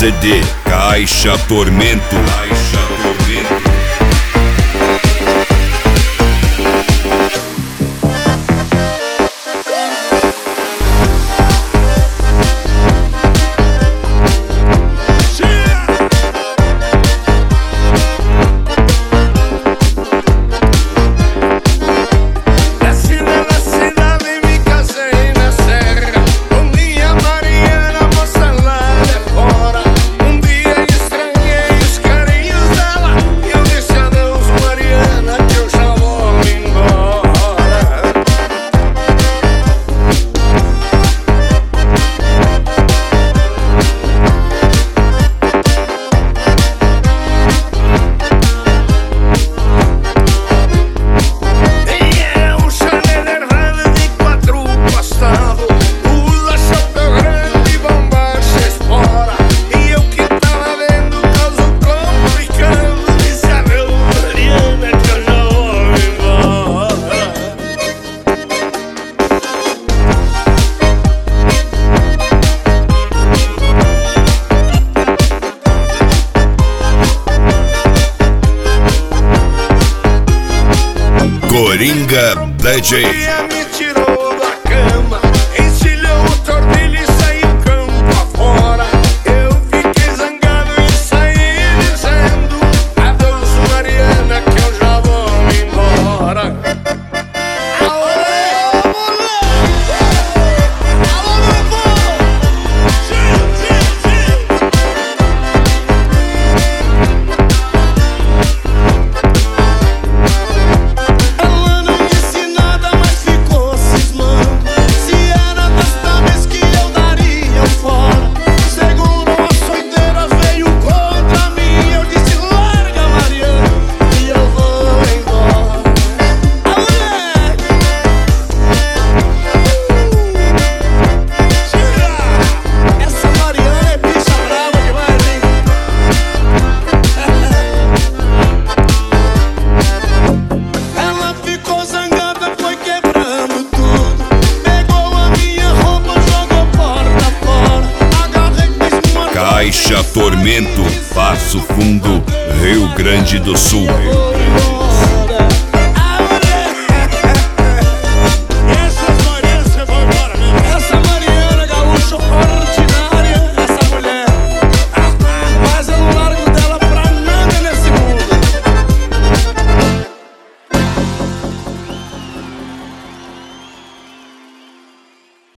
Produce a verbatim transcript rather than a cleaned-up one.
C D Caixa Tormento. Caixa Tormento. Coringa D J. Me tirou da cama, encilhou o tordilho e saiu campo afora. Eu fiquei zangado e saí dizendo: adeus, Mariana, que eu já vou embora. Alô, moleque! Alô, meu povo! Sim, sim, sim! Caixa Tormento, Passo Fundo, Rio Grande do Sul.